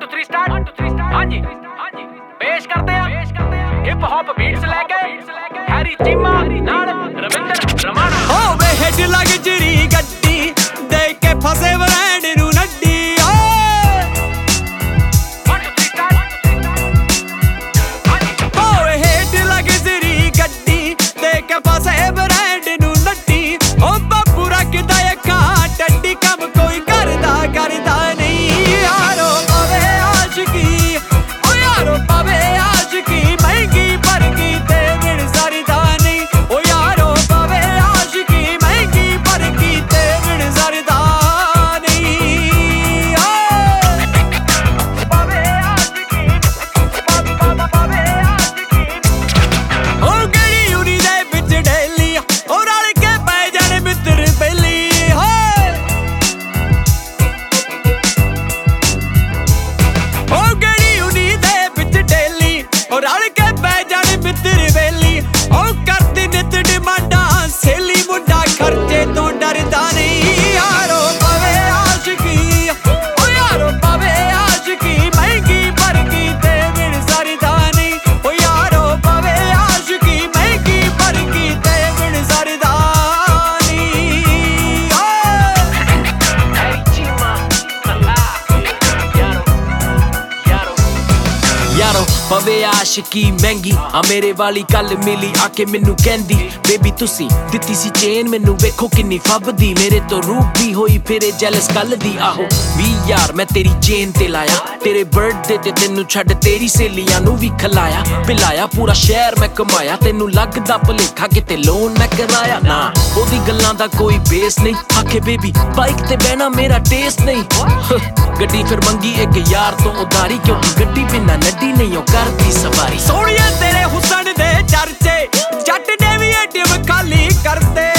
2 3 start ਹਾਂਜੀ पेश करते हैं हिप हॉप बीट्स लेके हैरी चीमा नाल रविंदर रमाना होवे हेड लग्जरी गड्डी देख के फसे ब्रांड नू नड्डी होवे हेड लग्जरी गड्डी देख के फसे ब्रांड नू नड्डी ओ बापू रखदा अखा टड्डी कम कोई करदा नहीं यारो पावे आशिकी ओ यारो पावे आशिकी महंगी पर की ते बिन सरदा नहीं ओ यारो पावे आशिकी महंगी पर की ते बिन सरदा नहीं पावे आशिकी पावे आशिकी ओ गड़ी उनी दे विच डेली ओ रल के पै जाने मित्र बेली रल के पै जाने मित्र वेली ओ करदी नित डिमांडा सेली मुंडा खर्चे तो डरदा नहीं यारो पावे आशिकी ओ यारो पावे आशिकी महंगी पर की ते बिन सरदा नहीं ओ यारो पावे आशिकी महंगी पर की ते बिन सरदा नहीं यारो पवे आशिकी महंगी आ मेरे वाली कल मिली आके मैनू कहंदी बेबी तुसी दित्ती सी चेन मैनू वेखो किन्नी फबदी मेरे तो रूप भी होई फिरे जेलस कल दी आहो वी यार मैं तेरी चेन ते लाया तेरे बर्थडे ते तेनू छड्ड तेरी सहेलियां नू भी खलाया पिलाया पूरा शहर मैं कमाया तेनू लगदा भलेखा किते लोन मैं कराया ना ओदी गल्लां दा कोई बेस नहीं आखे बेबी बाइक ते बहना मेरा टेस्ट नहीं गड्डी फिर मंगी एक यार तो उधारी क्योंकि गड्डी बिना नड्डी नहीं ओ करदी सवारी सोनिया तेरे हुसन दे चर्चे जट ने भी एडम खाली करते